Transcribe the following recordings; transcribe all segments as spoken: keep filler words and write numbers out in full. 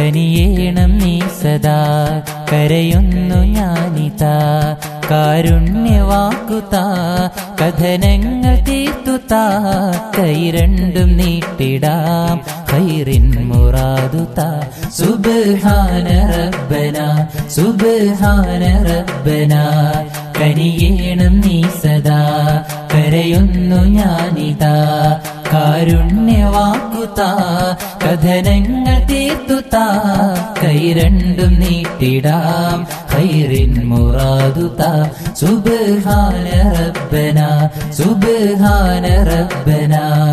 കനിയേണം നീ സദാ കരയുന്നു ഞാനിതാ കാരുണ്യവാക്കുതാ കഥനങ്ങൾ തീർത്തുതാ കൈ രണ്ടും നീട്ടിടാം ഖൈറിൻ മുറാദുതാ സുബ്ഹാന റബ്ബന സുബ്ഹാന റബ്ബന കനിയേണം നീ സദാ കരയുന്നു ഞാനിതാ കാരുണ്യവാക്കുതാ കഥനങ്ങൾ തീർത്തുതാ കൈ രണ്ടും നീട്ടിടാം ഖൈറിൻ മുറാദുതാ സുബ്ഹാന റബ്ബന സുബ്ഹാന റബ്ബന.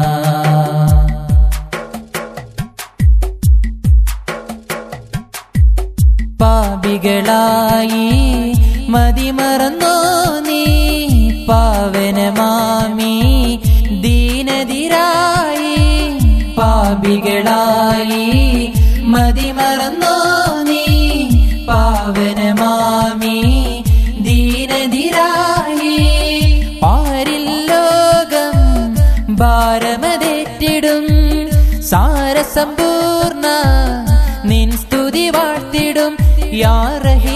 പാപികളായി മതിമറന്നോ നീ പാവനമാമി ദീനതിരായി പാപികളായി മതിമറന്നോ നീ പാവനമാമി ദീനതിരായി പാരിൽ ലോകം ഭാരമതേറ്റിടും സാരസമ്പൂർണ നിൻ സ്തുതി വാഴ്ത്തിടും യാ റഹീം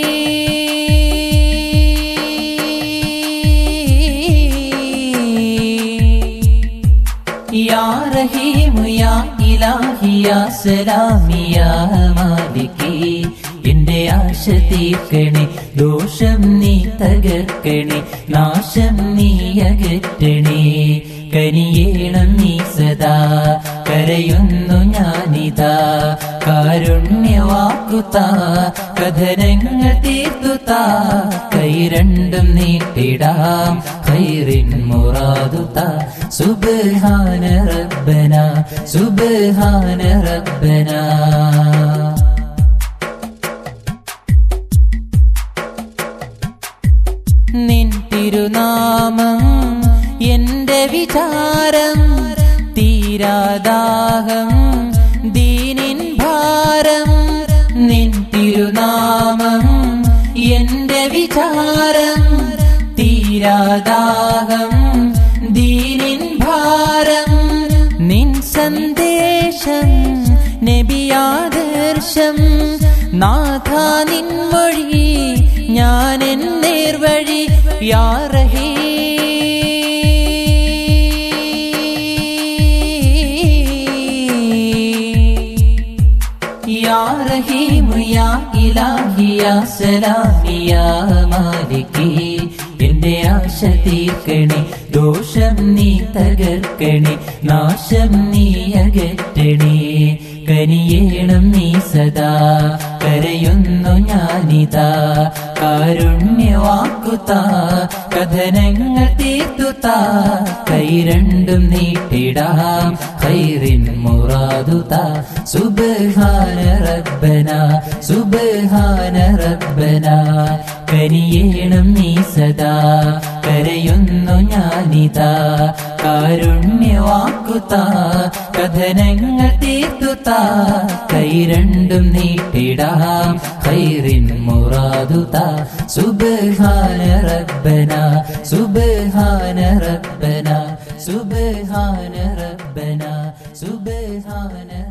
യാ റഹീം യാ ഇലാഹി യാ സലാമി യാ മാലികി എന്റെ ആശ തീർക്കണേ ദോഷം നീ തകർക്കണേ നാശം നീ അകറ്റണേ കനിയേണം നീ സദാ കരയുന്നു ഞാനിതാ കാരുണ്യവാക്കുതാ കഥനങ്ങൾ തീർത്തുതാ കൈ രണ്ടും നീട്ടിടാം ഖൈറിൻ മുറാദുതാ സുബ്ഹാന റബ്ബന സുബ്ഹാന റബ്ബന. നിൻ തിരുനാമം എന്റെ വിചാരം തീരാദാഹം ദീനിൻ ഭാരം നിൻ തിരുനാമം എന്റെ വിചാരം തീരാദാഹം ദീനിൻ ഭാരം നിൻ സന്ദേശം നബിയാദർശം നാഥാ നിൻ മൊഴി ഞാൻ എൻ നേർവഴി യാ റഹീം യാ റഹീം യാ ഇലാഹി യാ സലാമി യാ മാലികി എന്റെ ആശ തീർക്കണേ ദോഷം നീ തകർക്കണേ നാശം നീ അകറ്റണേ കനിയേണം നീ സദാ കരയുന്നു ഞാനിതാ കാരുണ്യവാക്കുതാ കഥനങ്ങൾ തീർത്തുതാ കൈ രണ്ടും നീട്ടിടാം ഖൈറിൻ മുറാദുതാ സുബ്ഹാന റബ്ബന സുബ്ഹാന റബ്ബന കനിയേണം നീ സദാ കരയുന്നു ഞാനിതാ കാരുണ്യവാക്കുതാ കഥനങ്ങൾ തീർത്തുതാ കൈ രണ്ടും നീട്ടിടാം ഖൈറിൻ മുറാദുതാ സുബ്ഹാന റബ്ബന സുബ്ഹാന റബ്ബന സുബ്ഹാന റബ്ബന സുബ്ഹാന